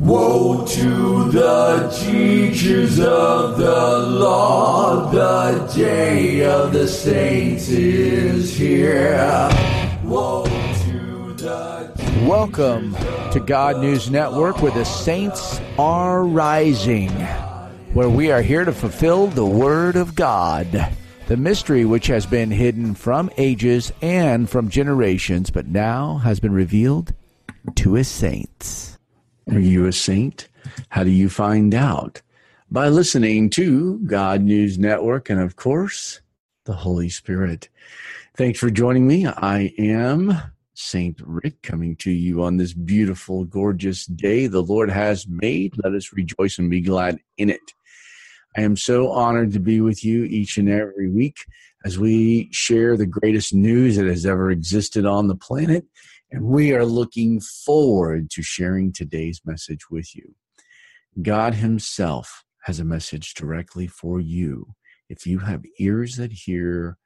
Woe to the teachers of the law, the day of the saints is here. Woe to the Welcome to God News Network, where the saints are rising, where we are here to fulfill the Word of God, the mystery which has been hidden from ages and from generations, but now has been revealed to His saints. Are you a saint? How do you find out? By listening to God News Network and, of course, the Holy Spirit. Thanks for joining me. I am Saint Rick, coming to you on this beautiful, gorgeous day the Lord has made. Let us rejoice and be glad in it. I am so honored to be with you each and every week as we share the greatest news that has ever existed on the planet. And we are looking forward to sharing today's message with you. God Himself has a message directly for you. If you have ears that hear,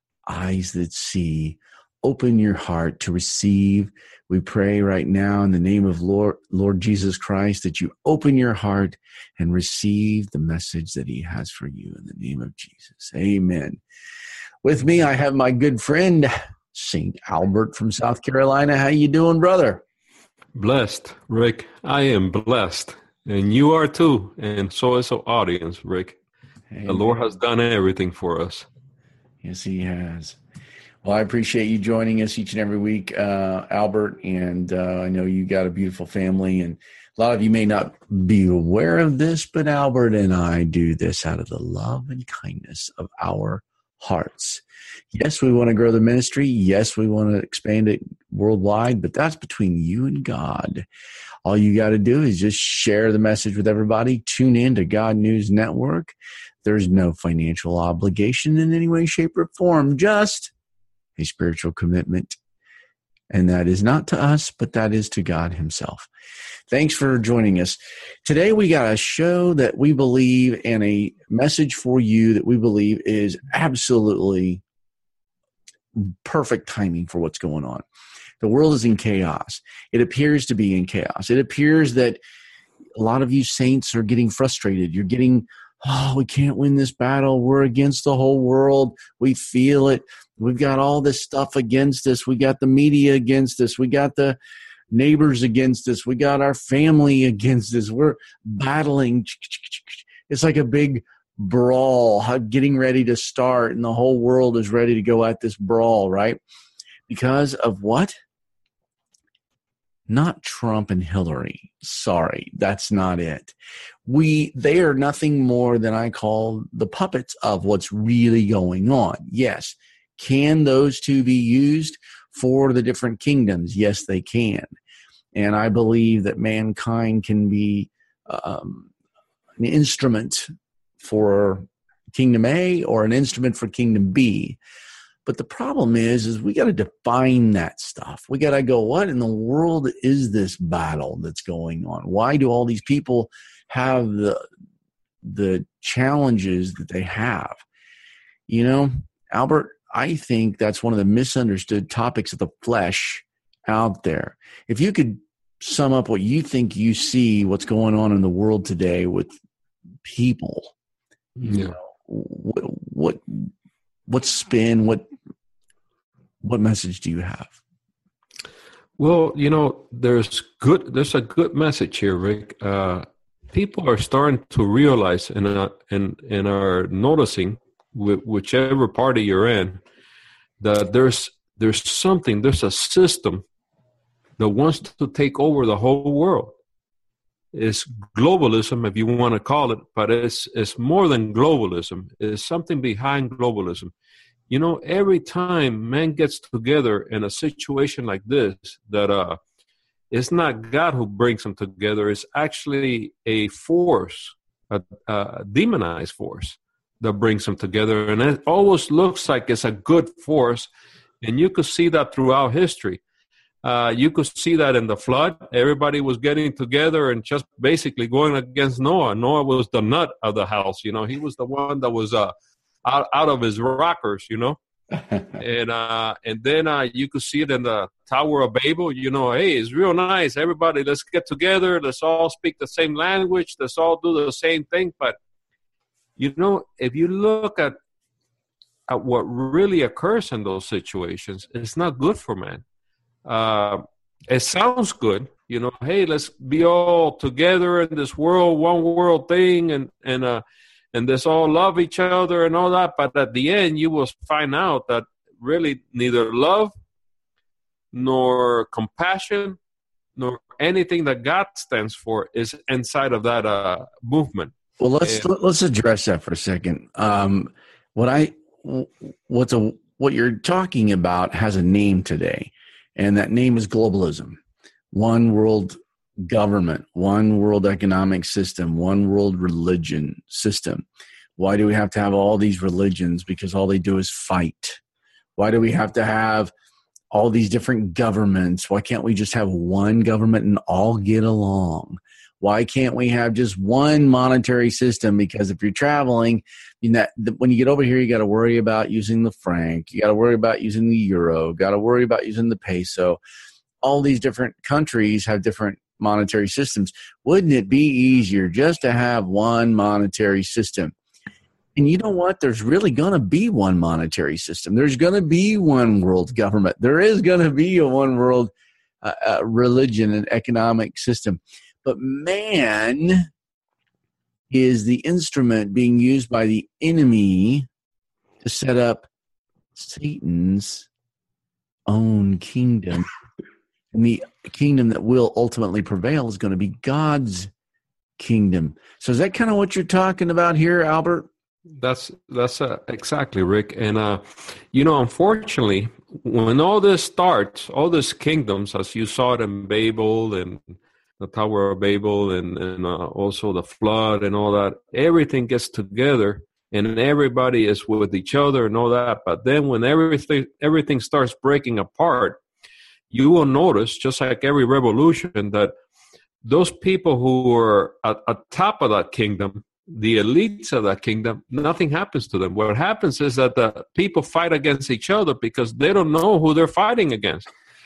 eyes that see, open your heart to receive. We pray right now in the name of Lord Jesus Christ that you open your heart and receive the message that He has for you in the name of Jesus. Amen. With me, I have my good friend, St. Albert from South Carolina. How you doing, brother? Blessed, Rick. I am blessed. And you are too. And so is our audience, Rick. Amen. The Lord has done everything for us. Yes, He has. Well, I appreciate you joining us each and every week, Albert. And I know you got a beautiful family. And a lot of you may not be aware of this, but Albert and I do this out of the love and kindness of our hearts. Yes, we want to grow the ministry. Yes, we want to expand it worldwide, but that's between you and God. All you got to do is just share the message with everybody. Tune in to God News Network. There's no financial obligation in any way, shape, or form, just a spiritual commitment. And that is not to us, but that is to God Himself. Thanks for joining us. Today we got a show that we believe and a message for you that we believe is absolutely perfect timing for what's going on. The world is in chaos. It appears to be in chaos. It appears that a lot of you saints are getting frustrated. You're getting, we can't win this battle. We're against the whole world. We feel it. We've got all this stuff against us. We got the media against us. We got the neighbors against us. We got our family against us. We're battling. It's like a big brawl getting ready to start, and the whole world is ready to go at this brawl, right? Because of what? Not Trump and Hillary. Sorry, that's not it. They are nothing more than I call the puppets of what's really going on. Yes. Can those two be used for the different kingdoms? Yes, they can. And I believe that mankind can be an instrument for Kingdom A or an instrument for Kingdom B. But the problem is we got to define that stuff. We got to go, what in the world is this battle that's going on? Why do all these people have the challenges that they have? You know, Albert, I think that's one of the misunderstood topics of the flesh out there. If you could sum up what you think you see, what's going on in the world today with people, you know, what spin, what message do you have? Well, you know, there's a good message here, Rick. People are starting to realize and are noticing, whichever party you're in, that there's a system that wants to take over the whole world. It's globalism, if you want to call it, but it's more than globalism. It's something behind globalism. You know, every time man gets together in a situation like this, that it's not God who brings them together. It's actually a force, a demonized force that brings them together. And it always looks like it's a good force. And you could see that throughout history. You could see that in the flood. Everybody was getting together and just basically going against Noah. Noah was the nut of the house. You know, he was the one that was out of his rockers, you know. And then you could see it in the Tower of Babel. You know, hey, it's real nice. Everybody, let's get together. Let's all speak the same language. Let's all do the same thing. But, you know, if you look at what really occurs in those situations, it's not good for man. It sounds good, you know, hey, let's be all together in this world, one world thing, and let's all love each other and all that. But at the end, you will find out that really neither love nor compassion nor anything that God stands for is inside of that movement. Well, let's address that for a second. What you're talking about has a name today, and that name is globalism. One world government, one world economic system, one world religion system. Why do we have to have all these religions? Because all they do is fight. Why do we have to have all these different governments? Why can't we just have one government and all get along? Why can't we have just one monetary system? Because if you're traveling, when you get over here, you got to worry about using the franc. You got to worry about using the euro. Got to worry about using the peso. All these different countries have different monetary systems. Wouldn't it be easier just to have one monetary system? And you know what? There's really going to be one monetary system. There's going to be one world government. There is going to be a one world religion and economic system. But man is the instrument being used by the enemy to set up Satan's own kingdom. And the kingdom that will ultimately prevail is going to be God's kingdom. So is that kind of what you're talking about here, Albert? That's exactly, Rick. And, you know, unfortunately, when all this starts, all these kingdoms, as you saw it in Babel and the Tower of Babel and also the flood and all that, everything gets together and everybody is with each other and all that. But then when everything starts breaking apart, you will notice, just like every revolution, that those people who are at top of that kingdom, the elites of that kingdom, nothing happens to them. What happens is that the people fight against each other because they don't know who they're fighting against.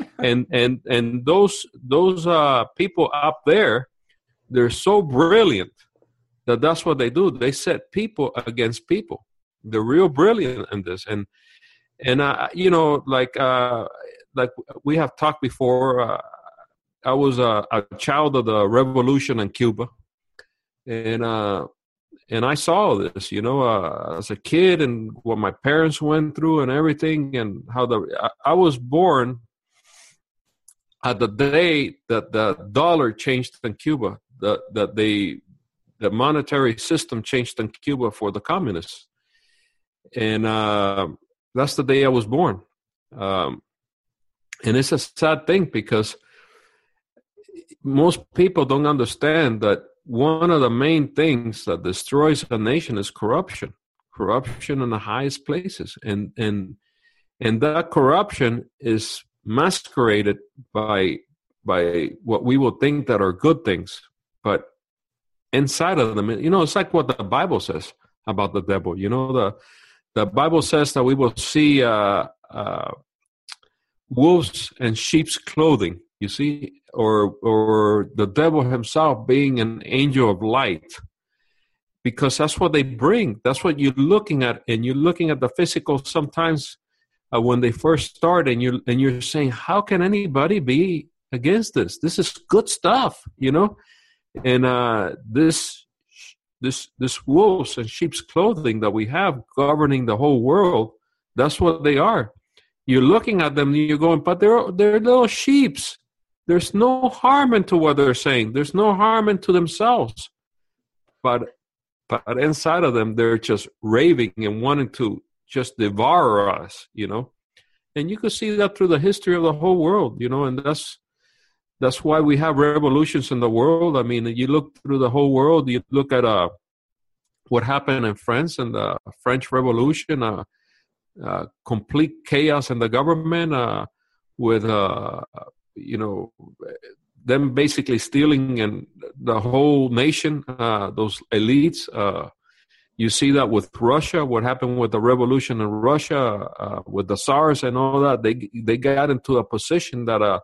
And those people up there, they're so brilliant that that's what they do. They set people against people. They're real brilliant in this. And you know, like we have talked before, I was a child of the revolution in Cuba, and I saw this, you know, as a kid, and what my parents went through and everything, and how I was born at the day that the dollar changed in Cuba, that the monetary system changed in Cuba for the communists, and that's the day I was born. And it's a sad thing because most people don't understand that one of the main things that destroys a nation is corruption in the highest places. And that corruption is masqueraded by what we will think that are good things. But inside of them, you know, it's like what the Bible says about the devil. You know, the Bible says that we will see wolves in sheep's clothing, you see, or the devil himself being an angel of light, because that's what they bring. That's what you're looking at, and you're looking at the physical sometimes when they first start, and you're saying, how can anybody be against this? This is good stuff, you know. And this wolves in sheep's clothing that we have governing the whole world, that's what they are. You're looking at them and you're going, but they're little sheeps. There's no harm into what they're saying. There's no harm into themselves. But inside of them, they're just raving and wanting to just devour us, you know. And you can see that through the history of the whole world, you know, and that's why we have revolutions in the world. I mean, you look through the whole world, you look at what happened in France and the French Revolution, complete chaos in the government, with you know, them basically stealing and the whole nation, those elites, You see that with Russia, what happened with the revolution in Russia, with the SARS and all that. They got into a position that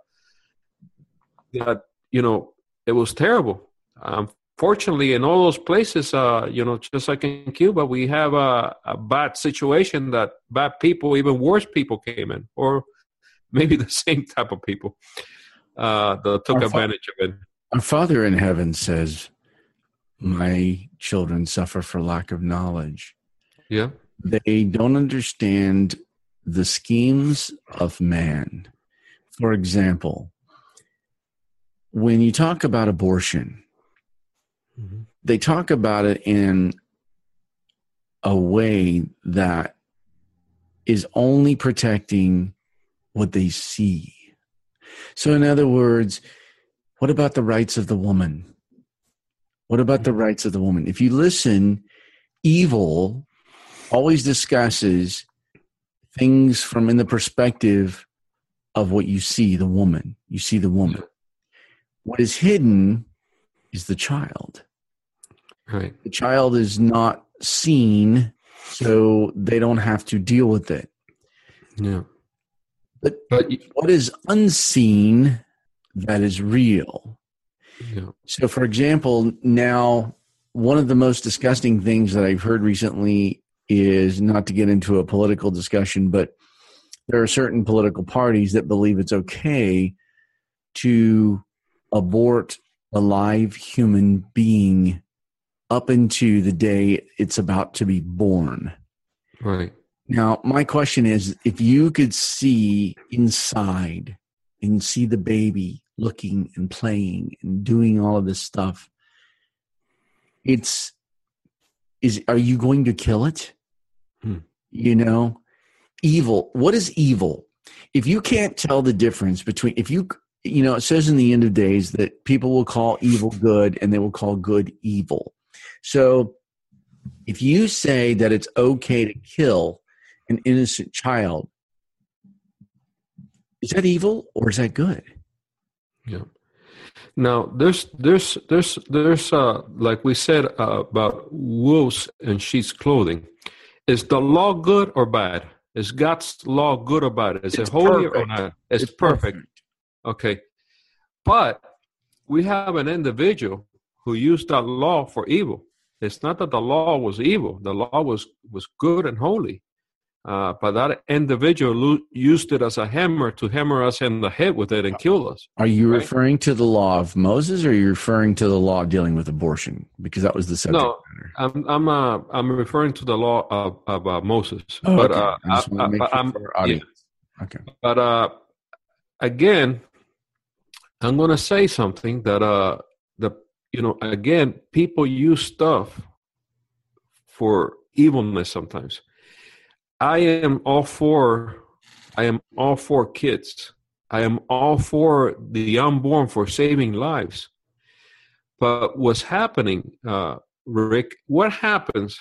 it was terrible. Fortunately, in all those places, just like in Cuba, we have a bad situation that bad people, even worse people came in, or maybe the same type of people that took advantage of it. Our Father in heaven says, my children suffer for lack of knowledge. Yeah. They don't understand the schemes of man. For example, when you talk about abortion, they talk about it in a way that is only protecting what they see. So in other words, what about the rights of the woman? What about the rights of the woman? If you listen, evil always discusses things from in the perspective of what you see, the woman. You see the woman. What is hidden is the child. Right. The child is not seen, so they don't have to deal with it. Yeah. But what is unseen, that is real. Yeah. So, for example, now one of the most disgusting things that I've heard recently is, not to get into a political discussion, but there are certain political parties that believe it's okay to abort a live human being up into the day it's about to be born. Right. Now, my question is, if you could see inside and see the baby looking and playing and doing all of this stuff, are you going to kill it? Evil. What is evil? If you can't tell the difference between, it says in the end of days that people will call evil good and they will call good evil. So if you say that it's okay to kill an innocent child, is that evil or is that good? Yeah. Now, there's like we said about wolves and sheep's clothing. Is the law good or bad? Is God's law good or bad? Is it holy or not? It's perfect. Okay. But we have an individual who used that law for evil. It's not that the law was evil. The law was good and holy. But that individual used it as a hammer to hammer us in the head with it and kill us. Are you referring to the law of Moses, or are you referring to the law dealing with abortion? Because that was the subject matter. I'm referring to the law of Moses. Oh, but okay. I just want to make sure for our audience. Yeah. Okay. But again, I'm going to say something that again, people use stuff for evilness sometimes. I am all for kids. I am all for the unborn, for saving lives. But what's happening, Rick, what happens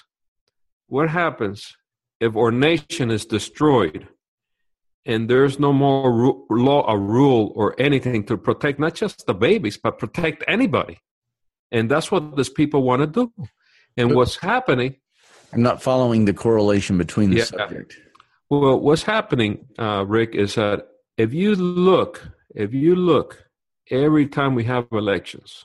if our nation is destroyed and there's no more law or rule or anything to protect not just the babies, but protect anybody? And that's what these people want to do. And what's happening... I'm not following the correlation between the subject. Well, what's happening, Rick, is that if you look every time we have elections,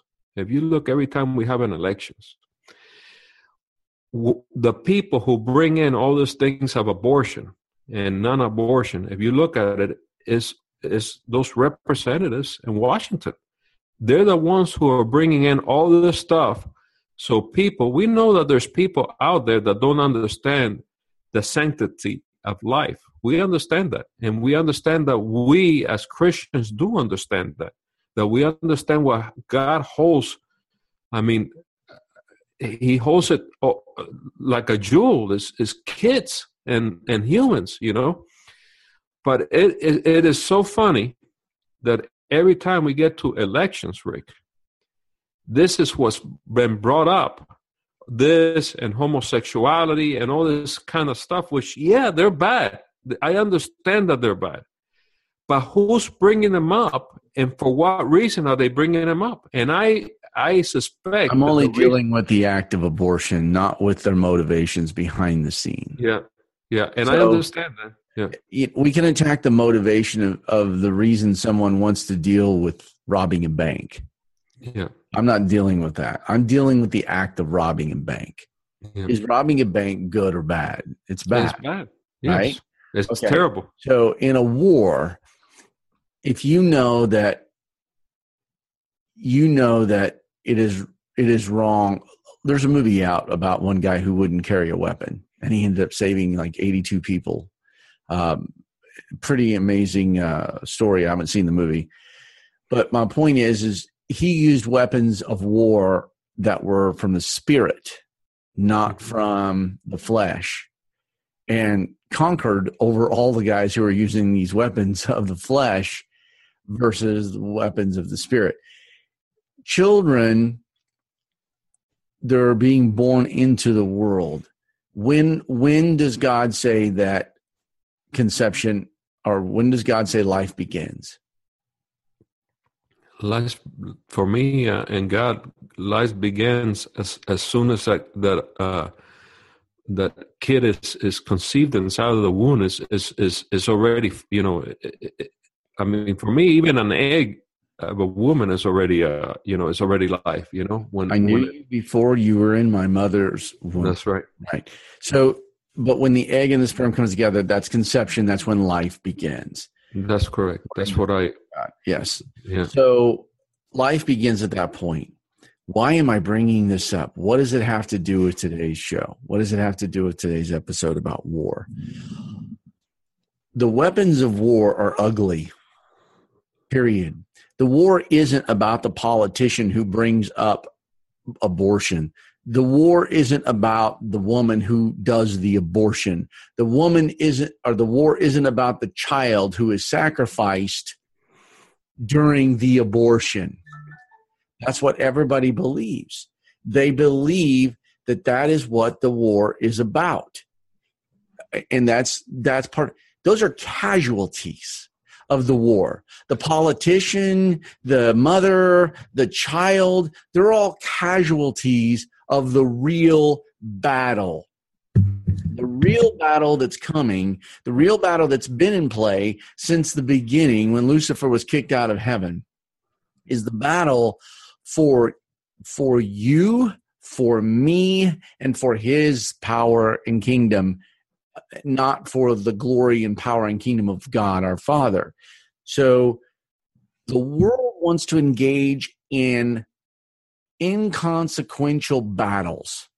the people who bring in all these things of abortion and non-abortion, if you look at it, is those representatives in Washington. They're the ones who are bringing in all this stuff. So we know that there's people out there that don't understand the sanctity of life. We understand that. And we understand that we as Christians do understand that we understand what God holds. I mean, he holds it like a jewel, is kids and humans, But it is so funny that every time we get to elections, Rick, this is what's been brought up. This and homosexuality and all this kind of stuff, which, they're bad. I understand that they're bad. But who's bringing them up, and for what reason are they bringing them up? And I I suspect I'm that only the dealing with the act of abortion, not with their motivations behind the scene. yeah, yeah, and I So understand that. Yeah, we can attack the motivation of the reason someone wants to deal with robbing a bank. yeah, I'm not dealing with that. I'm dealing with the act of robbing a bank. yeah. Is robbing a bank good or bad? It's It's bad, bad. right? Yes, it's Okay. terrible. So in a war, if you know that it is wrong. There's a movie out about one guy who wouldn't carry a weapon, and he ended up saving like 82 people. Pretty amazing story. I haven't seen the movie, but my point is he used weapons of war that were from the spirit, not from the flesh, and conquered over all the guys who were using these weapons of the flesh versus the weapons of the spirit. Children, they're being born into the world. When does God say that conception, or when does God say life begins? Life for me and God, life begins as soon as that kid is conceived inside of the womb is already, I mean, for me, even an egg of a woman is already it's already life. When I knew you before you were in my mother's womb. That's right. Right. So, but when the egg and the sperm comes together, that's conception. That's when life begins. That's correct. That's what I. Yes. Yeah. So life begins at that point. Why am I bringing this up? What does it have to do with today's show? What does it have to do with today's episode about war? The weapons of war are ugly. Period. The war isn't about the politician who brings up abortion. The war isn't about the woman who does the abortion. The war isn't about the child who is sacrificed during the abortion. That's what everybody believes. They believe that is what the war is about. And that's part. Those are casualties of the war. The politician, the mother, the child, they're all casualties of the real battle. The real battle that's coming, the real battle that's been in play since the beginning when Lucifer was kicked out of heaven, is the battle for you, for me, and for his power and kingdom, not for the glory and power and kingdom of God our Father. So the world wants to engage in inconsequential battles.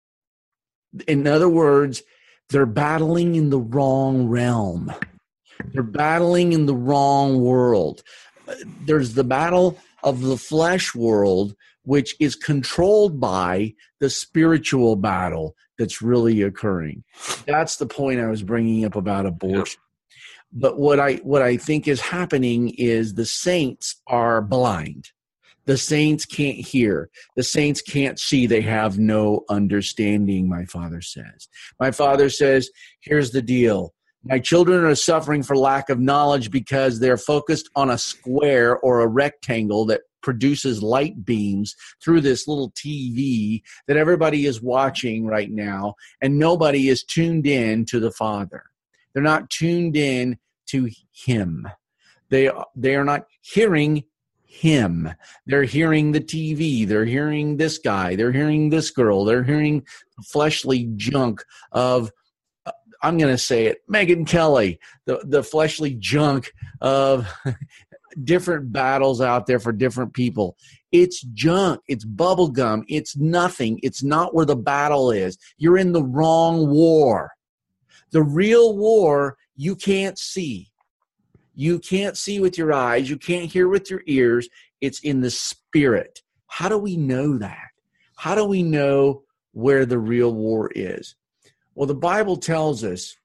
In other words, they're battling in the wrong realm. They're battling in the wrong world. There's the battle of the flesh world, which is controlled by the spiritual battle that's really occurring. That's the point I was bringing up about abortion. But what I think is happening is the saints are blind. The saints can't hear. The saints can't see. They have no understanding, my Father says. My Father says, here's the deal. My children are suffering for lack of knowledge because they're focused on a square or a rectangle that produces light beams through this little TV that everybody is watching right now, and nobody is tuned in to the Father. They're not tuned in to Him. They are not hearing Him. They're hearing the TV. They're hearing this guy. They're hearing this girl. They're hearing fleshly junk of, I'm going to say it, Megyn Kelly, the fleshly junk of different battles out there for different people. It's junk. It's bubblegum. It's nothing. It's not where the battle is. You're in the wrong war. The real war you can't see. You can't see with your eyes. You can't hear with your ears. It's in the spirit. How do we know that? How do we know where the real war is? Well, the Bible tells us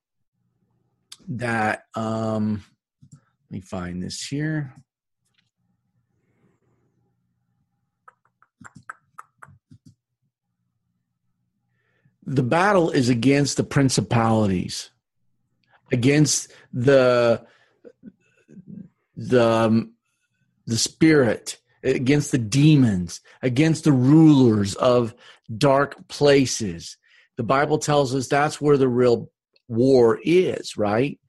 that, let me find this here. The battle is against the principalities, against the spirit, against the demons, against the rulers of dark places. The Bible tells us that's where the real war is, right?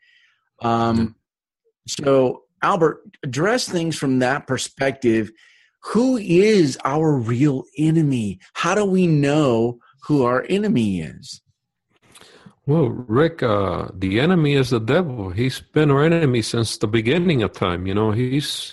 So, Albert, address things from that perspective. Who is our real enemy? How do we know who our enemy is? Well, Rick, the enemy is the devil. He's been our enemy since the beginning of time. He's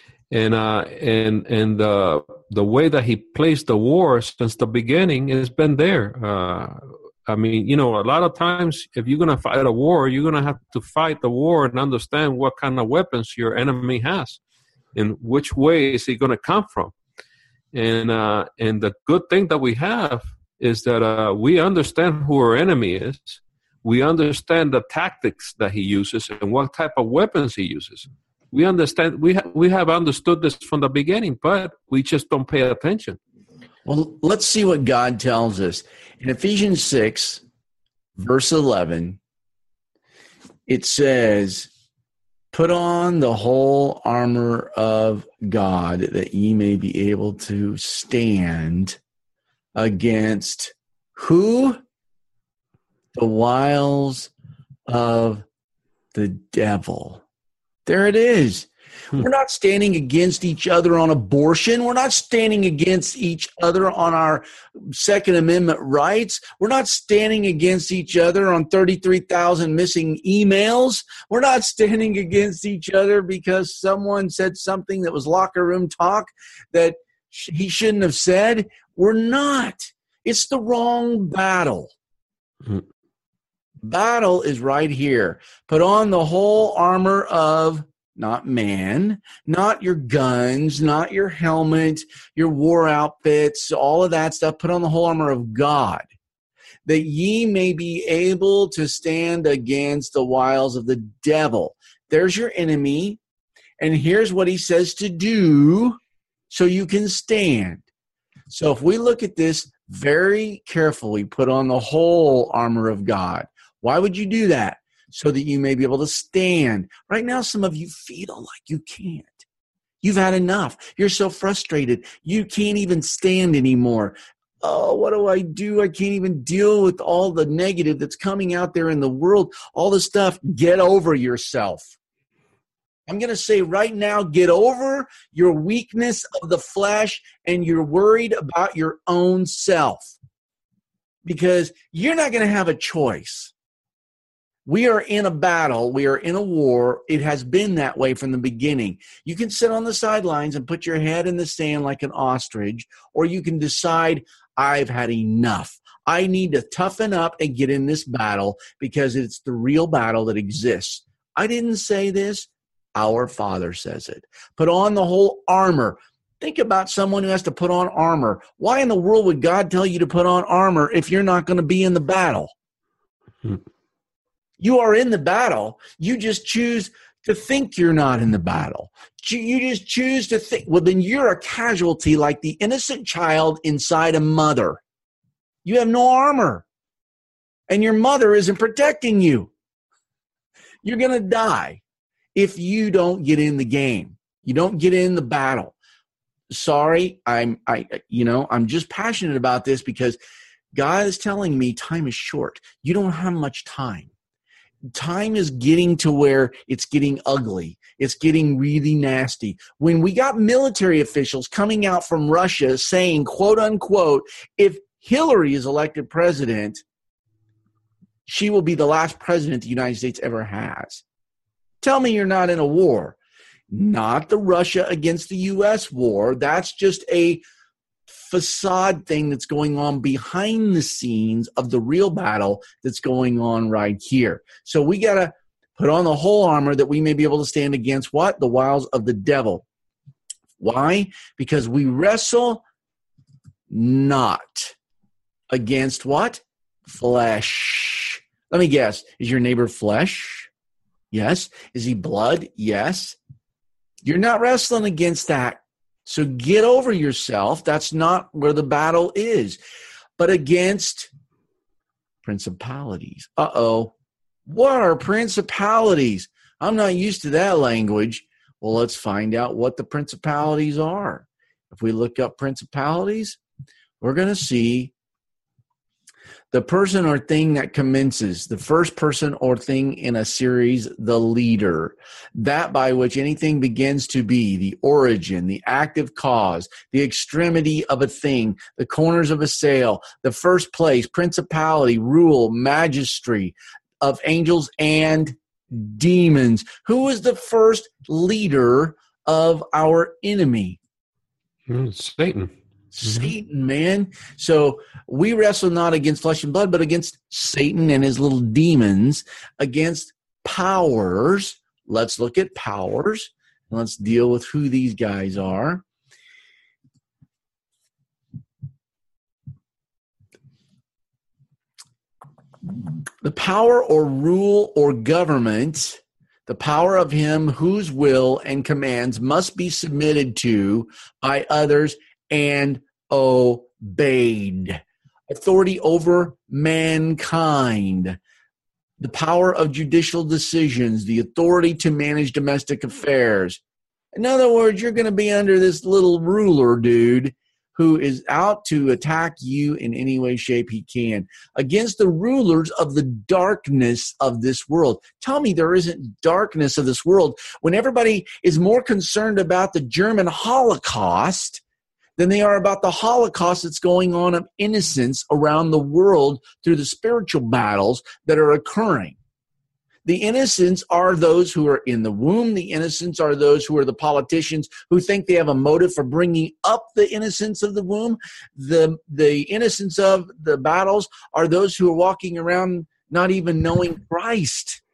the way that he plays the war since the beginning has been there. A lot of times, if you're going to fight a war, you're going to have to fight the war and understand what kind of weapons your enemy has and which way is he going to come from. And the good thing that we have is that we understand who our enemy is. We understand the tactics that he uses and what type of weapons he uses. We understand. We have understood this from the beginning, but we just don't pay attention. Well, let's see what God tells us. In Ephesians 6, verse 11, it says, "Put on the whole armor of God, that ye may be able to stand against" who? "The wiles of the devil." There it is. We're not standing against each other on abortion. We're not standing against each other on our Second Amendment rights. We're not standing against each other on 33,000 missing emails. We're not standing against each other because someone said something that was locker room talk that he shouldn't have said. We're not. It's the wrong battle. Battle is right here. Put on the whole armor of not man, not your guns, not your helmet, your war outfits, all of that stuff. Put on the whole armor of God, that ye may be able to stand against the wiles of the devil. There's your enemy, and here's what he says to do so you can stand. So if we look at this very carefully, put on the whole armor of God. Why would you do that? So that you may be able to stand. Right now, some of you feel like you can't. You've had enough. You're so frustrated. You can't even stand anymore. Oh, what do I do? I can't even deal with all the negative that's coming out there in the world. All the stuff. Get over yourself. I'm going to say right now, get over your weakness of the flesh and you're worried about your own self. Because you're not going to have a choice. We are in a battle. We are in a war. It has been that way from the beginning. You can sit on the sidelines and put your head in the sand like an ostrich, or you can decide, I've had enough. I need to toughen up and get in this battle because it's the real battle that exists. I didn't say this. Our Father says it. Put on the whole armor. Think about someone who has to put on armor. Why in the world would God tell you to put on armor if you're not going to be in the battle? You are in the battle. You just choose to think you're not in the battle. You just choose to think, well, then you're a casualty like the innocent child inside a mother. You have no armor. And your mother isn't protecting you. You're going to die if you don't get in the game. You don't get in the battle. Sorry, I'm just passionate about this because God is telling me time is short. You don't have much time. Time is getting to where it's getting ugly. It's getting really nasty. When we got military officials coming out from Russia saying, quote unquote, if Hillary is elected president, she will be the last president the United States ever has. Tell me you're not in a war. Not the Russia against the U.S. war. That's just a facade thing that's going on behind the scenes of the real battle that's going on right here. So we got to put on the whole armor that we may be able to stand against what? The wiles of the devil. Why? Because we wrestle not against what? Flesh. Let me guess. Is your neighbor flesh? Yes. Is he blood? Yes. You're not wrestling against that. So get over yourself. That's not where the battle is. But against principalities. Uh-oh. What are principalities? I'm not used to that language. Well, let's find out what the principalities are. If we look up principalities, we're going to see the person or thing that commences, the first person or thing in a series, the leader, that by which anything begins to be, the origin, the active cause, the extremity of a thing, the corners of a sail, the first place, principality, rule, magistry of angels and demons. Who was the first leader of our enemy? Satan. Satan, man. So we wrestle not against flesh and blood, but against Satan and his little demons, against powers. Let's look at powers, and let's deal with who these guys are. The power or rule or government, the power of him whose will and commands must be submitted to by others and obeyed. Authority over mankind, the power of judicial decisions, the authority to manage domestic affairs. In other words, you're going to be under this little ruler dude who is out to attack you in any way, shape he can, against the rulers of the darkness of this world. Tell me there isn't darkness of this world when everybody is more concerned about the German Holocaust than they are about the Holocaust that's going on of innocence around the world through the spiritual battles that are occurring. The innocents are those who are in the womb. The innocents are those who are the politicians who think they have a motive for bringing up the innocence of the womb. The innocents of the battles are those who are walking around not even knowing Christ.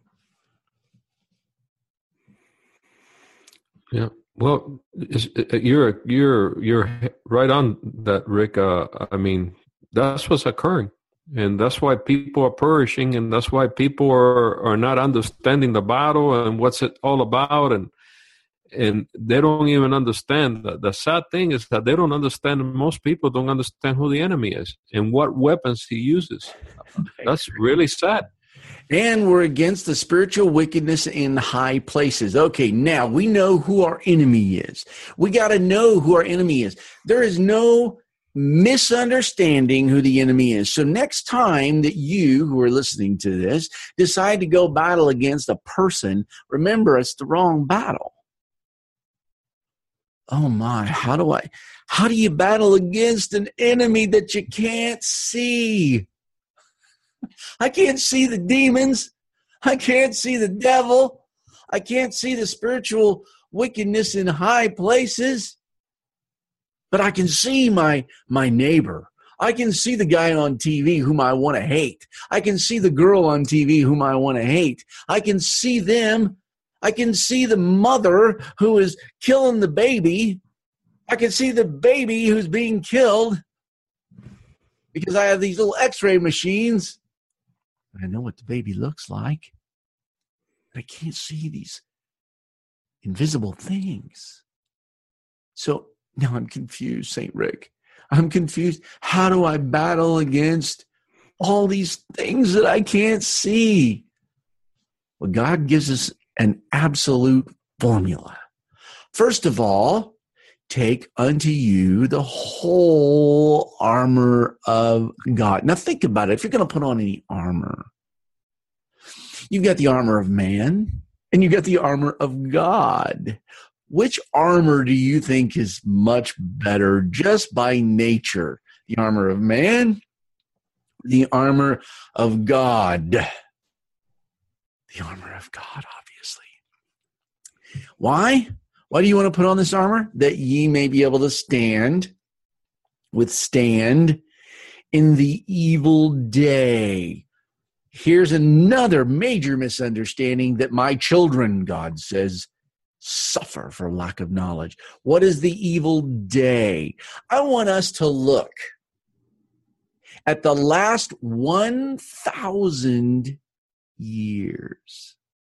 Yeah. Well, you're right on that, Rick. I mean, that's what's occurring, and that's why people are perishing, and that's why people are not understanding the battle and what's it all about, and they don't even understand. The sad thing is that they don't understand. Most people don't understand who the enemy is and what weapons he uses. That's really sad. And we're against the spiritual wickedness in high places. Okay, now we know who our enemy is. We got to know who our enemy is. There is no misunderstanding who the enemy is. So next time that you, who are listening to this, decide to go battle against a person, remember it's the wrong battle. Oh my, how do you battle against an enemy that you can't see? I can't see the demons. I can't see the devil. I can't see the spiritual wickedness in high places. But I can see my neighbor. I can see the guy on TV whom I want to hate. I can see the girl on TV whom I want to hate. I can see them. I can see the mother who is killing the baby. I can see the baby who's being killed because I have these little x-ray machines. I know what the baby looks like. But I can't see these invisible things. So now I'm confused, St. Rick. I'm confused. How do I battle against all these things that I can't see? Well, God gives us an absolute formula. First of all, take unto you the whole armor of God. Now think about it. If you're going to put on any armor, you've got the armor of man and you've got the armor of God. Which armor do you think is much better just by nature? The armor of man, the armor of God? The armor of God, obviously. Why? Why do you want to put on this armor? That ye may be able to withstand in the evil day. Here's another major misunderstanding that my children, God says, suffer for lack of knowledge. What is the evil day? I want us to look at the last 1,000 years.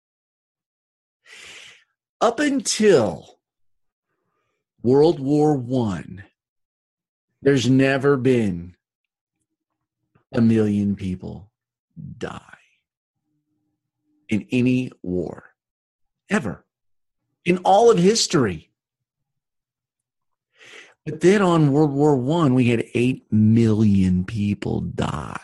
Up until World War I, there's never been 1 million people die in any war, ever. in all of history. But then on World War I, we had 8 million people die.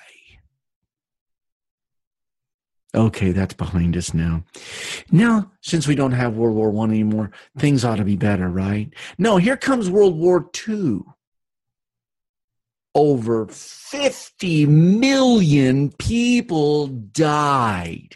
Okay, that's behind us now. Now, since we don't have World War I anymore, things ought to be better, right? No, here comes World War II. Over 50 million people died.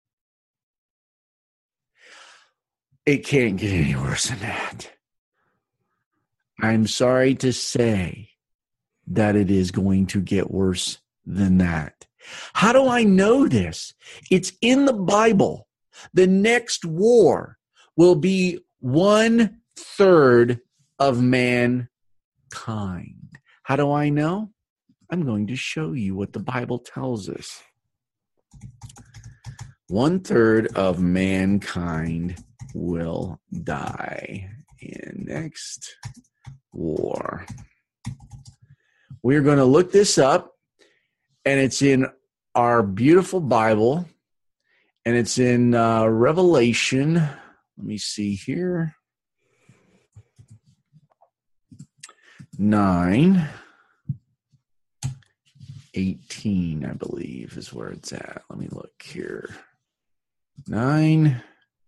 It can't get any worse than that. I'm sorry to say that it is going to get worse than that. How do I know this? It's in the Bible. The next war will be 1/3 of mankind. How do I know? I'm going to show you what the Bible tells us. 1/3 of mankind will die in next war. We're going to look this up, and it's in our beautiful Bible, and it's in Revelation. Let me see here. 9:18, I believe, is where it's at. Let me look here. 9.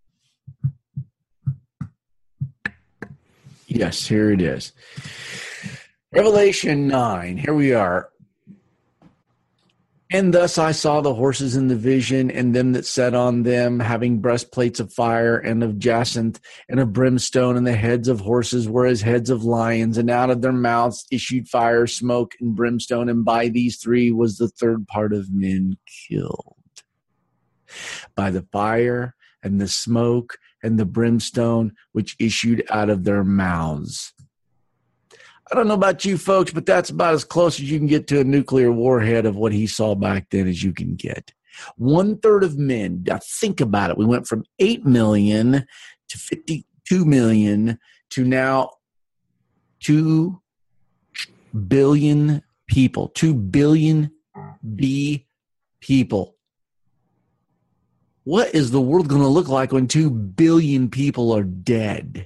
Yes, here it is. Revelation 9. Here we are. And thus I saw the horses in the vision, and them that sat on them, having breastplates of fire and of jacinth and of brimstone, and the heads of horses were as heads of lions, and out of their mouths issued fire, smoke, and brimstone, and by these 3 was the 3rd part of men killed. By the fire and the smoke and the brimstone which issued out of their mouths. I don't know about you folks, but that's about as close as you can get to a nuclear warhead of what he saw back then as you can get. 1/3 of men. Now think about it. We went from 8 million to 52 million to now 2 billion people. 2 billion people. What is the world going to look like when 2 billion people are dead?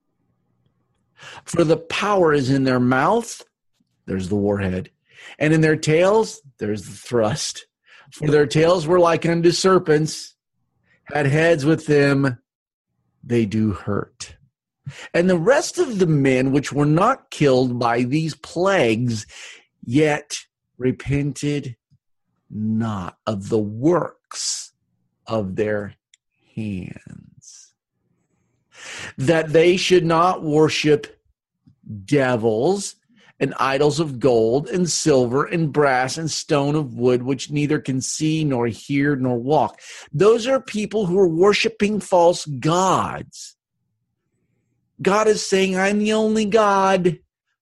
For the power is in their mouth, there's the warhead, and in their tails, there's the thrust. For their tails were like unto serpents, had heads with them, they do hurt. And the rest of the men which were not killed by these plagues, yet repented not of the works of their hands, that they should not worship devils and idols of gold and silver and brass and stone of wood, which neither can see nor hear nor walk. Those are people who are worshiping false gods. God is saying, I'm the only God.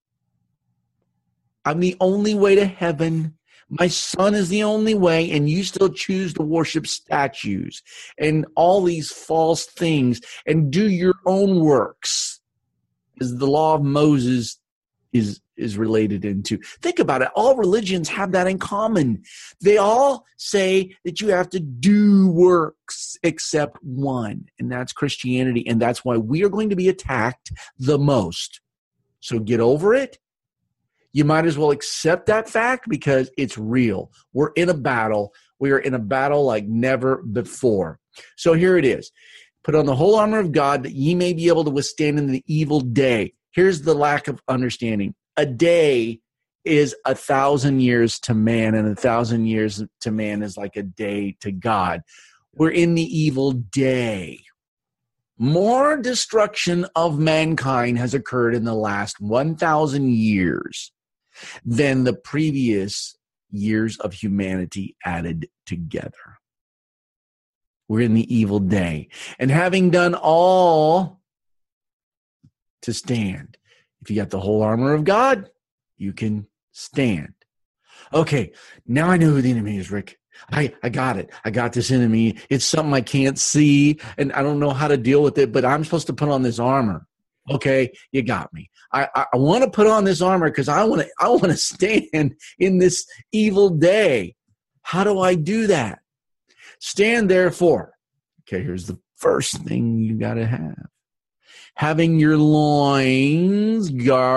I'm the only way to heaven. My son is the only way, and you still choose to worship statues and all these false things and do your own works, as the law of Moses is related into. Think about it. All religions have that in common. They all say that you have to do works except one, and that's Christianity, and that's why we are going to be attacked the most. So get over it. You might as well accept that fact because it's real. We're in a battle. We are in a battle like never before. So here it is. Put on the whole armor of God that ye may be able to withstand in the evil day. Here's the lack of understanding. A day is 1,000 years to man, and 1,000 years to man is like a day to God. We're in the evil day. More destruction of mankind has occurred in the last 1,000 years than the previous years of humanity added together. We're in the evil day. And having done all to stand, if you got the whole armor of God, you can stand. Okay, now I know who the enemy is, Rick. I got it. I got this enemy. It's something I can't see, and I don't know how to deal with it, but I'm supposed to put on this armor. Okay, you got me. I want to put on this armor because I want to stand in this evil day. How do I do that? Stand therefore. Okay, here's the first thing you got to have. Having your loins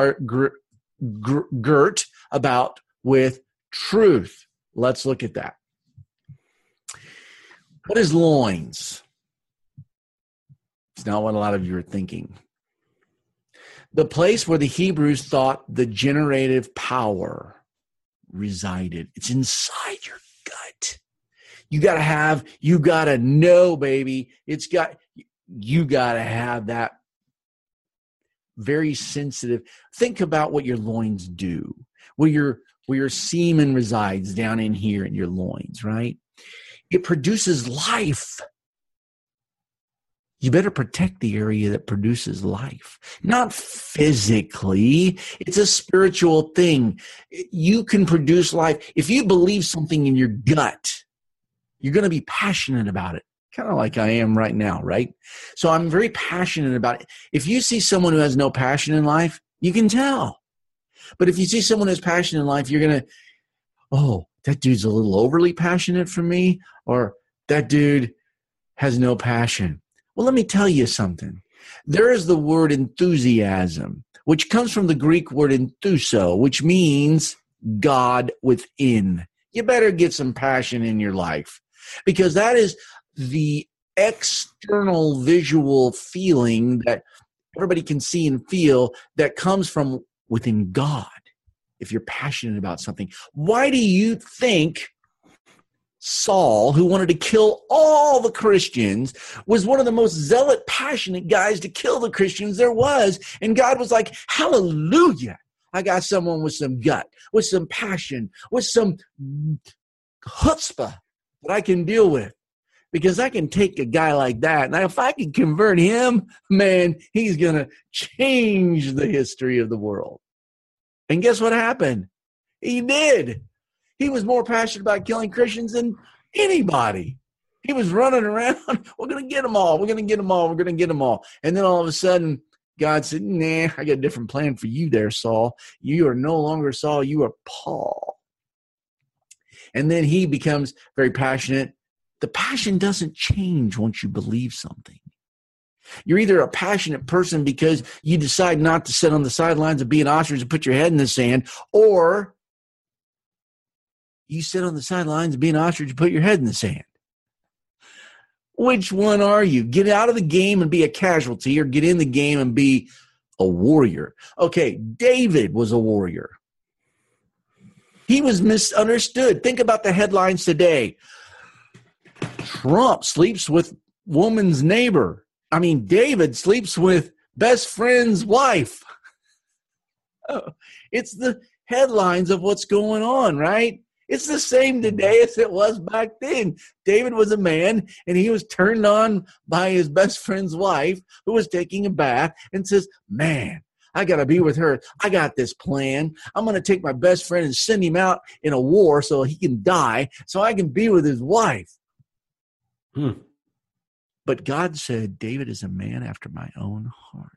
girt about with truth. Let's look at that. What is loins? It's not what a lot of you are thinking. The place where the Hebrews thought the generative power resided. It's inside your gut. You got to know, baby. You got to have that very sensitive. Think about what your loins do. Where your semen resides down in here in your loins, right? It produces life. You better protect the area that produces life. Not physically. It's a spiritual thing. You can produce life. If you believe something in your gut, you're going to be passionate about it. Kind of like I am right now, right? So I'm very passionate about it. If you see someone who has no passion in life, you can tell. But if you see someone who's passionate in life, you're going to, oh, that dude's a little overly passionate for me, or that dude has no passion. Well, let me tell you something. There is the word enthusiasm, which comes from the Greek word enthuso, which means God within. You better get some passion in your life, because that is the external visual feeling that everybody can see and feel that comes from within God. If you're passionate about something, why do you think Saul, who wanted to kill all the Christians, was one of the most zealot, passionate guys to kill the Christians there was? And God was like, hallelujah, I got someone with some gut, with some passion, with some chutzpah that I can deal with. Because I can take a guy like that, and if I can convert him, man, he's going to change the history of the world. And guess what happened? He did. He was more passionate about killing Christians than anybody. He was running around, we're going to get them all, we're going to get them all, we're going to get them all. And then all of a sudden, God said, nah, I got a different plan for you there, Saul. You are no longer Saul, you are Paul. And then he becomes very passionate. The passion doesn't change once you believe something. You're either a passionate person because you decide not to sit on the sidelines and be an ostrich and put your head in the sand, or you sit on the sidelines and be an ostrich and put your head in the sand. Which one are you? Get out of the game and be a casualty, or get in the game and be a warrior? Okay, David was a warrior. He was misunderstood. Think about the headlines today. Trump sleeps with woman's neighbor. I mean, David sleeps with best friend's wife. It's the headlines of what's going on, right? It's the same today as it was back then. David was a man, and he was turned on by his best friend's wife, who was taking a bath, and says, man, I got to be with her. I got this plan. I'm going to take my best friend and send him out in a war so he can die, so I can be with his wife. But God said, David is a man after my own heart.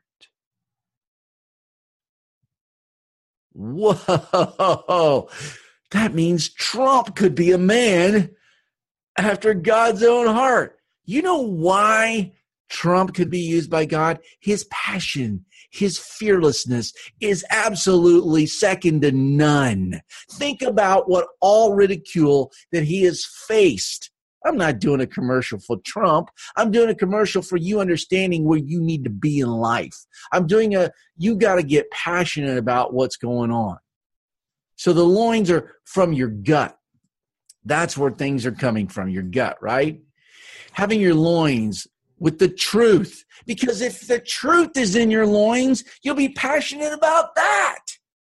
Whoa. That means Trump could be a man after God's own heart. You know why Trump could be used by God? His passion, his fearlessness is absolutely second to none. Think about what all ridicule that he has faced. I'm not doing a commercial for Trump. I'm doing a commercial for you understanding where you need to be in life. You got to get passionate about what's going on. So the loins are from your gut. That's where things are coming from, your gut, right? Having your loins with the truth. Because if the truth is in your loins, you'll be passionate about that.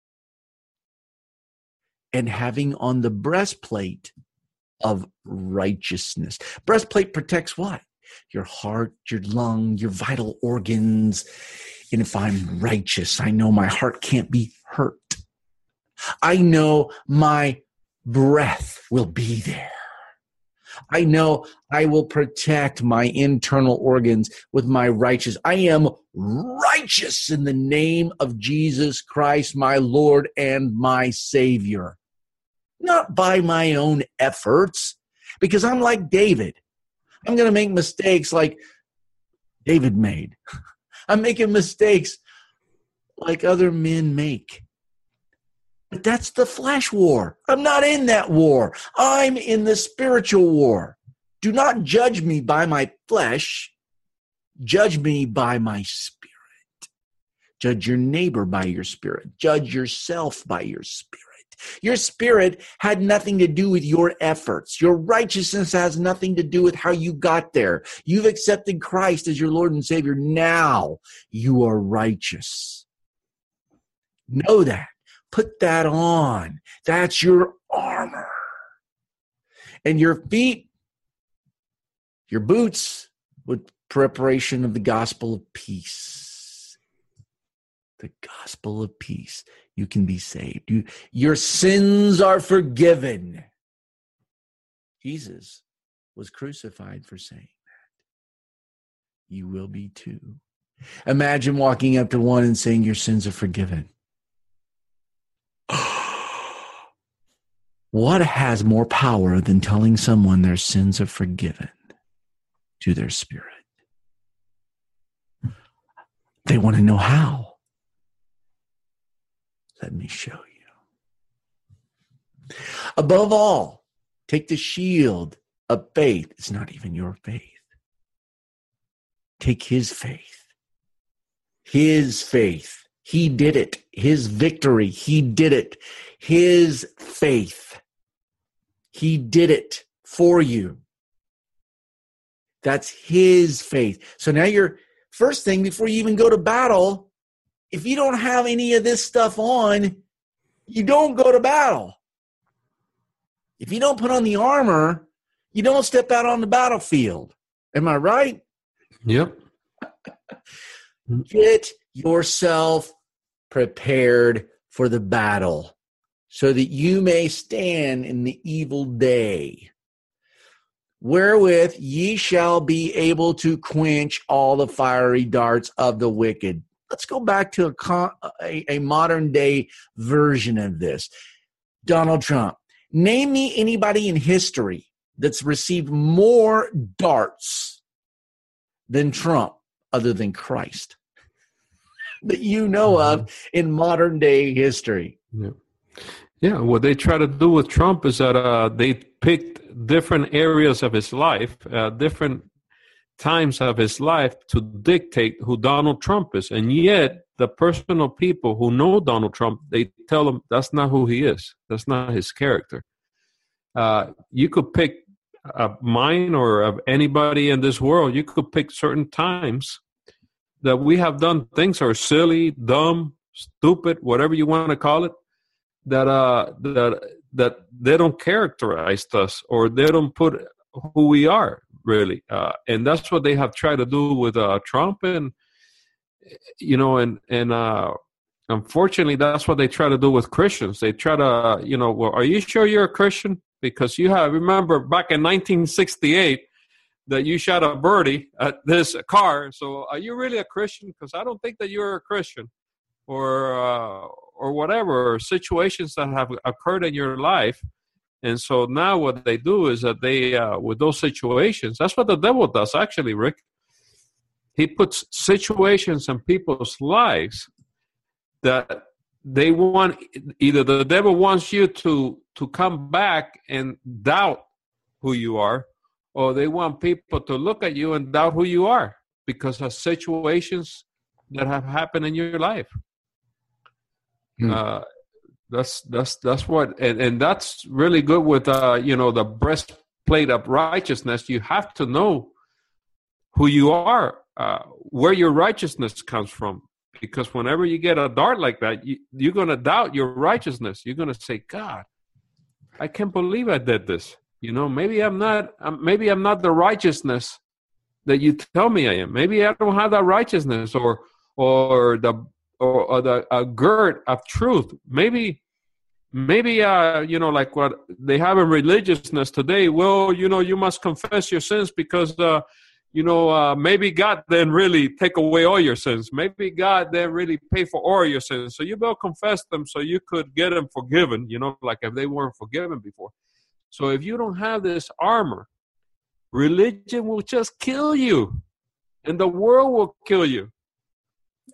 And having on the breastplate of righteousness. Breastplate protects what? Your heart, your lung, your vital organs. And if I'm righteous, I know my heart can't be hurt. I know my breath will be there. I know I will protect my internal organs with my righteous. I am righteous in the name of Jesus Christ, my Lord and my Savior. Not by my own efforts, because I'm like David. I'm going to make mistakes like David made. I'm making mistakes like other men make. But that's the flesh war. I'm not in that war. I'm in the spiritual war. Do not judge me by my flesh. Judge me by my spirit. Judge your neighbor by your spirit. Judge yourself by your spirit. Your spirit had nothing to do with your efforts. Your righteousness has nothing to do with how you got there. You've accepted Christ as your Lord and Savior. Now you are righteous. Know that. Put that on. That's your armor. And your feet, your boots, with preparation of the gospel of peace. The gospel of peace. You can be saved. Your sins are forgiven. Jesus was crucified for saying that. You will be too. Imagine walking up to one and saying, your sins are forgiven. What has more power than telling someone their sins are forgiven to their spirit? They want to know how. Let me show you. Above all, take the shield of faith. It's not even your faith. Take his faith. His faith. He did it. His victory. He did it. His faith. He did it for you. That's his faith. So now your first thing, before you even go to battle, if you don't have any of this stuff on, you don't go to battle. If you don't put on the armor, you don't step out on the battlefield. Am I right? Yep. Get yourself prepared for the battle so that you may stand in the evil day. Wherewith ye shall be able to quench all the fiery darts of the wicked. Let's go back to a modern day version of this. Donald Trump. Name me anybody in history that's received more darts than Trump, other than Christ, that you know of in modern day history. Yeah, what they try to do with Trump is that they picked different areas of his life, different times of his life to dictate who Donald Trump is. And yet, the personal people who know Donald Trump, they tell him that's not who he is. That's not his character. You could pick mine or of anybody in this world. You could pick certain times that we have done things are silly, dumb, stupid, whatever you want to call it, that they don't characterize us, or they don't put who we are, really. And that's what they have tried to do with Trump. And, unfortunately, that's what they try to do with Christians. They try to, well, are you sure you're a Christian? Because remember back in 1968 that you shot a birdie at this car. So are you really a Christian? Because I don't think that you're a Christian. Or whatever situations that have occurred in your life. And so now what they do is that they, with those situations, that's what the devil does, actually, Rick. He puts situations in people's lives that they want, either the devil wants you to come back and doubt who you are, or they want people to look at you and doubt who you are because of situations that have happened in your life. That's what, and that's really good with the breastplate of righteousness. You have to know who you are, where your righteousness comes from, because whenever you get a dart like that, you're going to doubt your righteousness. You're going to say, God, I can't believe I did this. Maybe I'm not the righteousness that you tell me I am. Maybe I don't have that righteousness or the gird of truth. Maybe like what they have in religiousness today. Well, you must confess your sins because maybe God didn't really take away all your sins. Maybe God didn't really pay for all your sins. So you better confess them so you could get them forgiven, like if they weren't forgiven before. So if you don't have this armor, religion will just kill you and the world will kill you.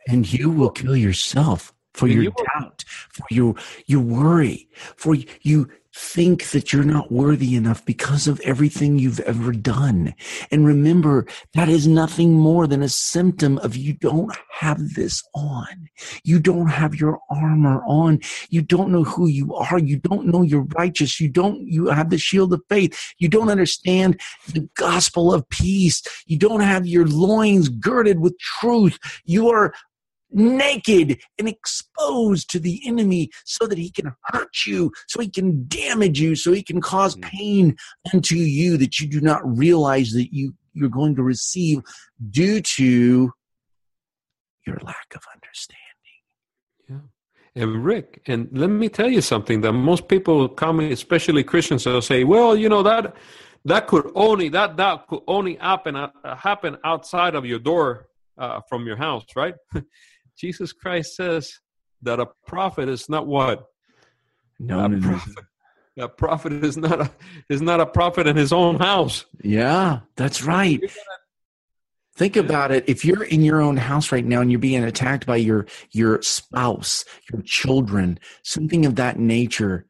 And you will kill yourself for your doubt, for your worry, for you think that you're not worthy enough because of everything you've ever done. And remember, that is nothing more than a symptom of you don't have this on. You don't have your armor on. You don't know who you are. You don't know you're righteous. You have the shield of faith. You don't understand the gospel of peace. You don't have your loins girded with truth. You are naked and exposed to the enemy so that he can hurt you, so he can damage you, so he can cause pain unto you that you do not realize that you're going to receive due to your lack of understanding. Yeah. And Rick, and let me tell you something that most people come, especially Christians, they'll say, well, that could only happen outside of your door from your house, right? Jesus Christ says that a prophet is not what? A prophet is not a prophet in his own house. Yeah, that's right. Think about it. If you're in your own house right now and you're being attacked by your spouse, your children, something of that nature,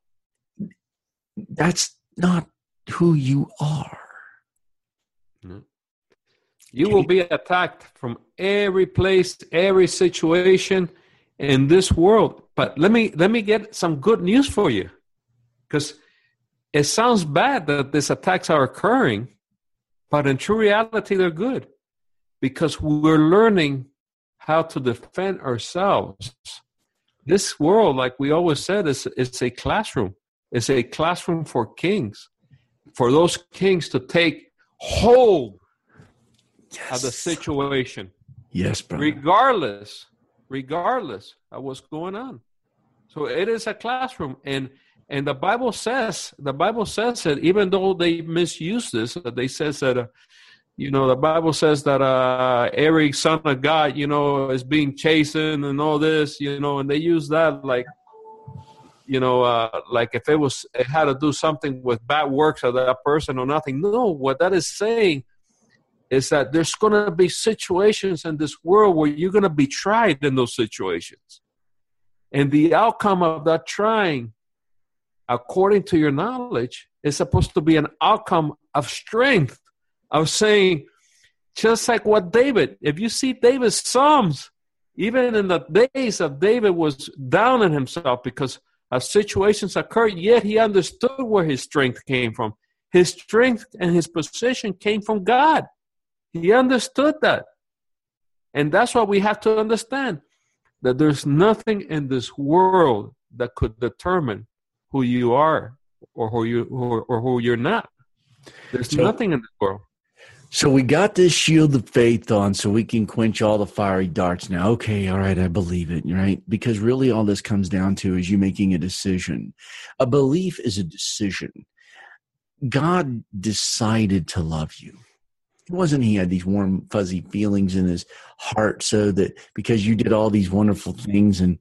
that's not who you are. No. You will be attacked from every place, every situation in this world. But let me get some good news for you, because it sounds bad that these attacks are occurring, but in true reality, they're good, because we're learning how to defend ourselves. This world, like we always said, is a classroom. It's a classroom for kings, for those kings to take hold of the situation. Yes, brother. Regardless of what's going on. So it is a classroom, and the Bible says that even though they misuse this, they says that the Bible says that every son of God, is being chastened and all this, and they use that like if it had to do something with bad works of that person or nothing. No, what that is saying is that there's going to be situations in this world where you're going to be tried in those situations. And the outcome of that trying, according to your knowledge, is supposed to be an outcome of strength, of saying, just like what David, if you see David's Psalms, even in the days of David was down on himself because of situations occurred, yet he understood where his strength came from. His strength and his position came from God. He understood that. And that's what we have to understand, that there's nothing in this world that could determine who you are or who you're not. There's nothing in this world. So we got this shield of faith on so we can quench all the fiery darts now. Okay, all right, I believe it, right? Because really all this comes down to is you making a decision. A belief is a decision. God decided to love you. It wasn't he had these warm, fuzzy feelings in his heart so that because you did all these wonderful things and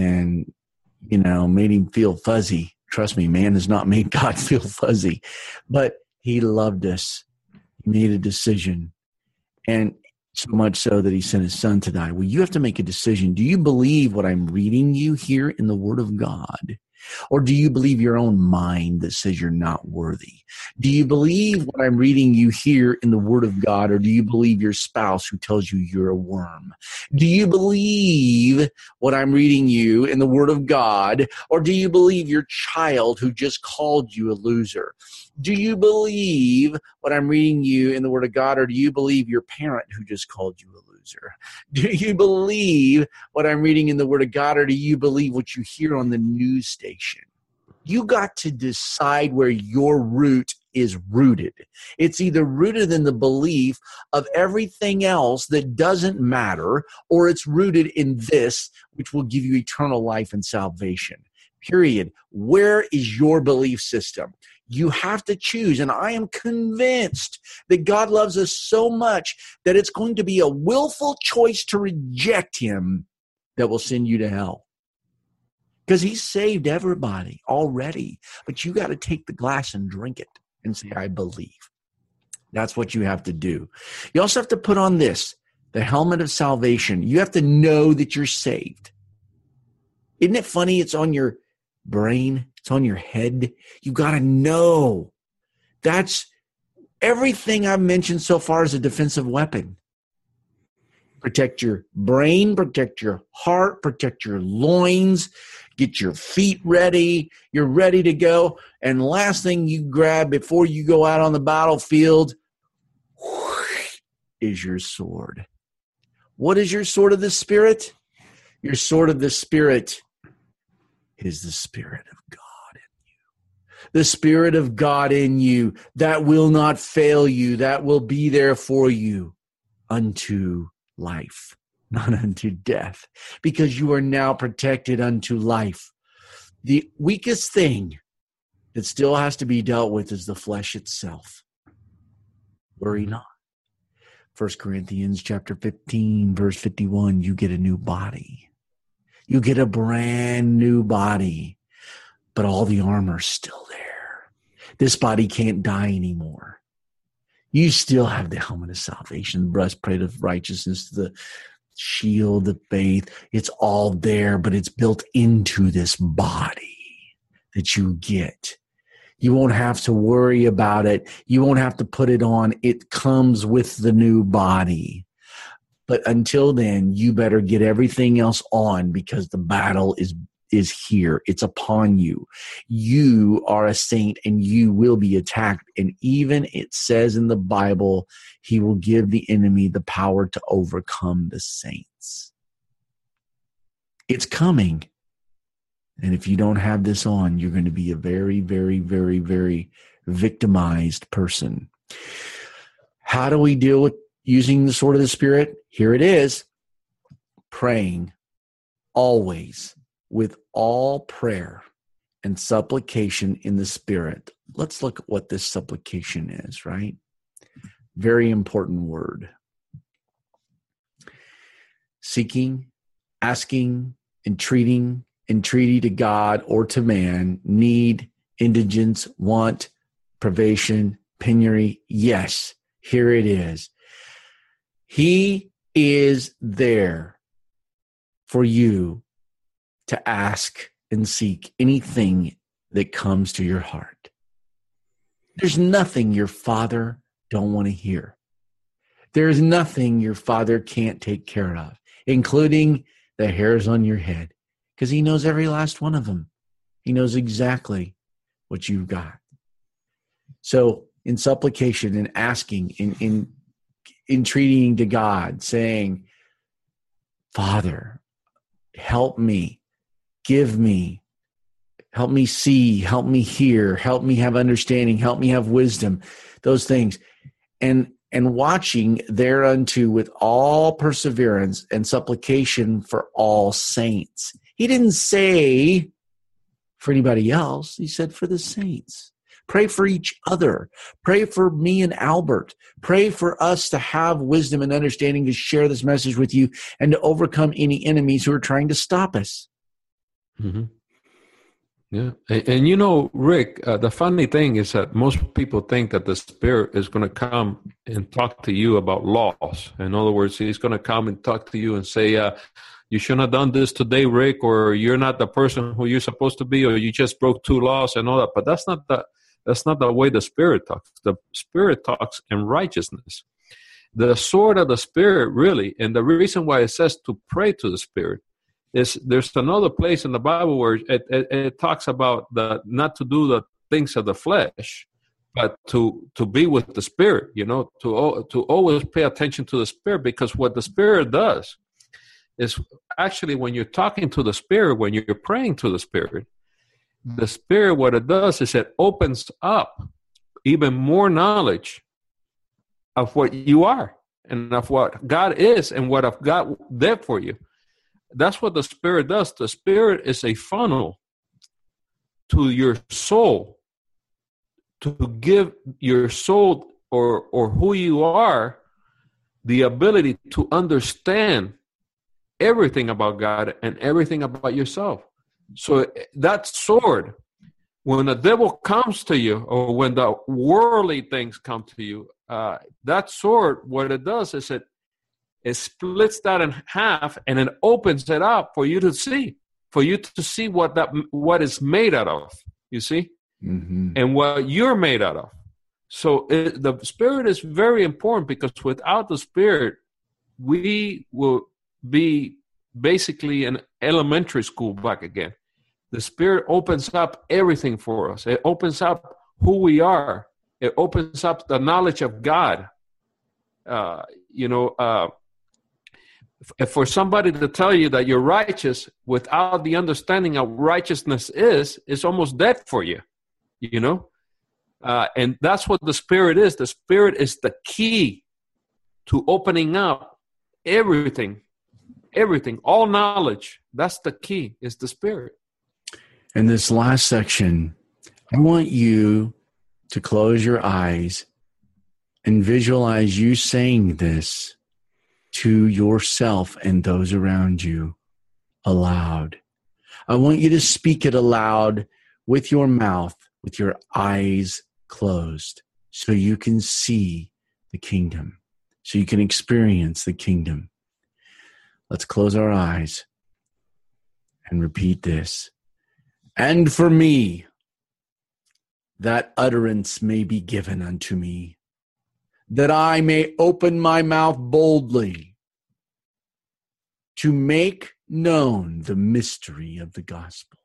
made him feel fuzzy. Trust me, man has not made God feel fuzzy. But he loved us. He made a decision. And so much so that he sent his son to die. Well, you have to make a decision. Do you believe what I'm reading you here in the Word of God? Or do you believe your own mind that says you're not worthy? Do you believe what I'm reading you here in the Word of God, or do you believe your spouse who tells you you're a worm? Do you believe what I'm reading you in the Word of God, or do you believe your child who just called you a loser? Do you believe what I'm reading you in the Word of God, or do you believe your parent who just called you a loser? Do you believe what I'm reading in the Word of God, or do you believe what you hear on the news station? You got to decide where your root is rooted. It's either rooted in the belief of everything else that doesn't matter, or it's rooted in this, which will give you eternal life and salvation. Period. Where is your belief system? You have to choose, and I am convinced that God loves us so much that it's going to be a willful choice to reject him that will send you to hell. Because he saved everybody already, but you got to take the glass and drink it and say, I believe. That's what you have to do. You also have to put on this, The helmet of salvation. You have to know that you're saved. Isn't it funny? It's on your brain. It's on your head. You got to know. That's everything I've mentioned so far is a defensive weapon. Protect your brain, protect your heart, protect your loins, get your feet ready. You're ready to go. And last thing you grab before you go out on the battlefield is your sword. What is your sword of the Spirit? Your sword of the Spirit is the Spirit of God in you. The Spirit of God in you that will not fail you, that will be there for you unto life, not unto death, because you are now protected unto life. The weakest thing that still has to be dealt with is the flesh itself. Worry not. 1 Corinthians chapter 15, verse 51, you get a new body. You get a brand new body, but all the armor's still there. This body can't die anymore. You still have the helmet of salvation, the breastplate of righteousness, the shield of faith. It's all there, but it's built into this body that you get. You won't have to worry about it. You won't have to put it on. It comes with the new body. But until then, you better get everything else on because the battle is here. It's upon you. You are a saint and you will be attacked. And even it says in the Bible, he will give the enemy the power to overcome the saints. It's coming. And if you don't have this on, you're going to be a very, very, very, very victimized person. How do we deal with using the sword of the Spirit? Here it is. Praying always with all prayer and supplication in the Spirit. Let's look at what this supplication is, right? Very important word. Seeking, asking, entreaty to God or to man, need, indigence, want, privation, penury. Yes, here it is. He is there for you to ask and seek anything that comes to your heart. There's nothing your Father don't want to hear. There's nothing your Father can't take care of, including the hairs on your head, because he knows every last one of them. He knows exactly what you've got. So in supplication and asking, in entreating to God, saying, Father, help me, give me, help me see, help me hear, help me have understanding, help me have wisdom, those things. And watching thereunto with all perseverance and supplication for all saints. He didn't say for anybody else. He said for the saints. Pray for each other. Pray for me and Albert. Pray for us to have wisdom and understanding to share this message with you and to overcome any enemies who are trying to stop us. Mm-hmm. Yeah. And you know, Rick, the funny thing is that most people think that the Spirit is going to come and talk to you about laws. In other words, he's going to come and talk to you and say, you shouldn't have done this today, Rick, or you're not the person who you're supposed to be, or you just broke 2 laws and all that. But that's not the way the Spirit talks. The Spirit talks in righteousness. The sword of the Spirit, really, and the reason why it says to pray to the Spirit is there's another place in the Bible where it talks about not to do the things of the flesh, but to be with the Spirit, you know, to always pay attention to the Spirit, because what the Spirit does is actually when you're talking to the Spirit, when you're praying to the Spirit, what it does is it opens up even more knowledge of what you are and of what God is and what of God did for you. That's what the Spirit does. The Spirit is a funnel to your soul to give your soul or who you are the ability to understand everything about God and everything about yourself. So that sword, when the devil comes to you or when the worldly things come to you, that sword, what it does is it splits that in half, and it opens it up for you to see what is made out of, you see, and what you're made out of. So the Spirit is very important, because without the Spirit, we will be basically in elementary school back again. The Spirit opens up everything for us. It opens up who we are. It opens up the knowledge of God. For somebody to tell you that you're righteous without the understanding of righteousness is almost dead for you, and that's what the Spirit is. The Spirit is the key to opening up everything, all knowledge. That's the key, is the Spirit. In this last section, I want you to close your eyes and visualize you saying this to yourself and those around you aloud. I want you to speak it aloud with your mouth, with your eyes closed, so you can see the kingdom, so you can experience the kingdom. Let's close our eyes and repeat this. And for me, that utterance may be given unto me, that I may open my mouth boldly to make known the mystery of the gospel,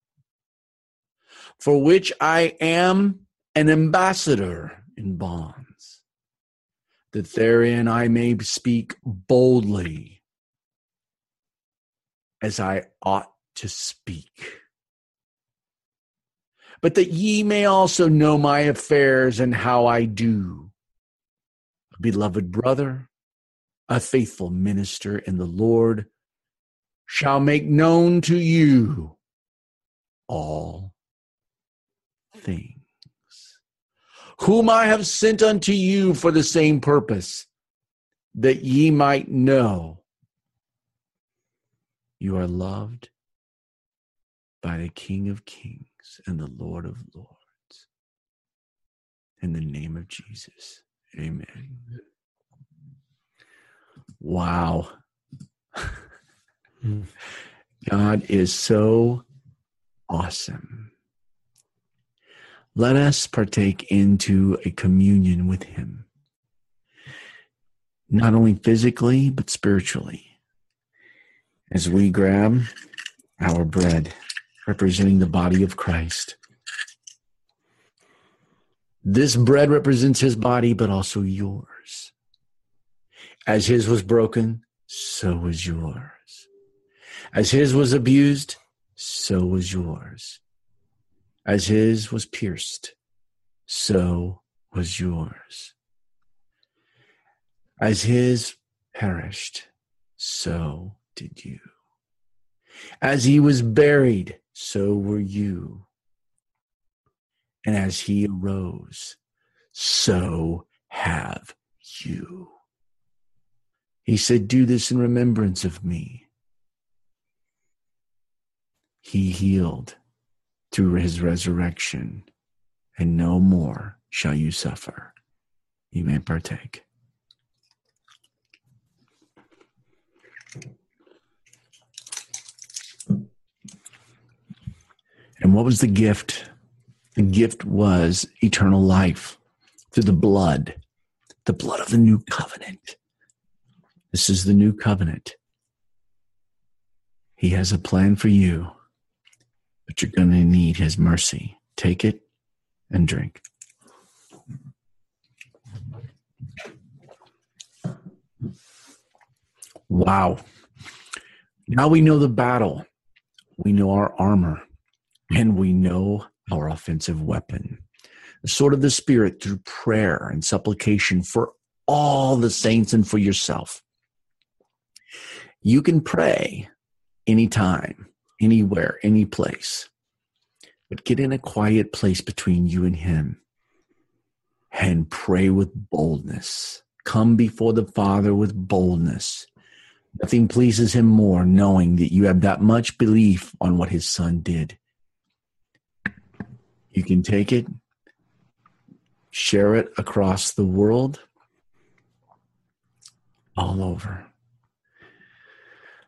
for which I am an ambassador in bonds, that therein I may speak boldly as I ought to speak. But that ye may also know my affairs and how I do. A beloved brother, a faithful minister in the Lord, shall make known to you all things, whom I have sent unto you for the same purpose, that ye might know you are loved by the King of Kings and the Lord of Lords. In the name of Jesus, amen. Wow. God is so awesome. Let us partake into a communion with him, not only physically, but spiritually, as we grab our bread, representing the body of Christ. This bread represents his body, but also yours. As his was broken, so was yours. As his was abused, so was yours. As his was pierced, so was yours. As his perished, so did you. As he was buried, so were you. And as he arose, so have you. He said, do this in remembrance of me. He healed through his resurrection, and no more shall you suffer. You may partake. And what was the gift? The gift was eternal life through the blood of the new covenant. This is the new covenant. He has a plan for you, but you're going to need his mercy. Take it and drink. Wow. Now we know the battle. We know our armor. And we know our offensive weapon, the sword of the Spirit, through prayer and supplication for all the saints and for yourself. You can pray anytime, anywhere, any place, but get in a quiet place between you and him and pray with boldness. Come before the Father with boldness. Nothing pleases him more, knowing that you have that much belief on what his Son did. You can take it, share it across the world, all over.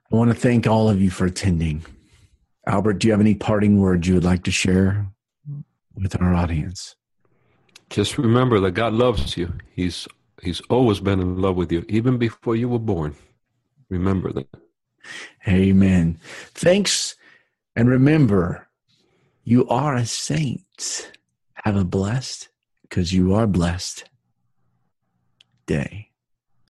I want to thank all of you for attending. Albert, do you have any parting words you would like to share with our audience? Just remember that God loves you. He's always been in love with you, even before you were born. Remember that. Amen. Thanks. And remember, you are a saint. Have a blessed, because you are blessed, day.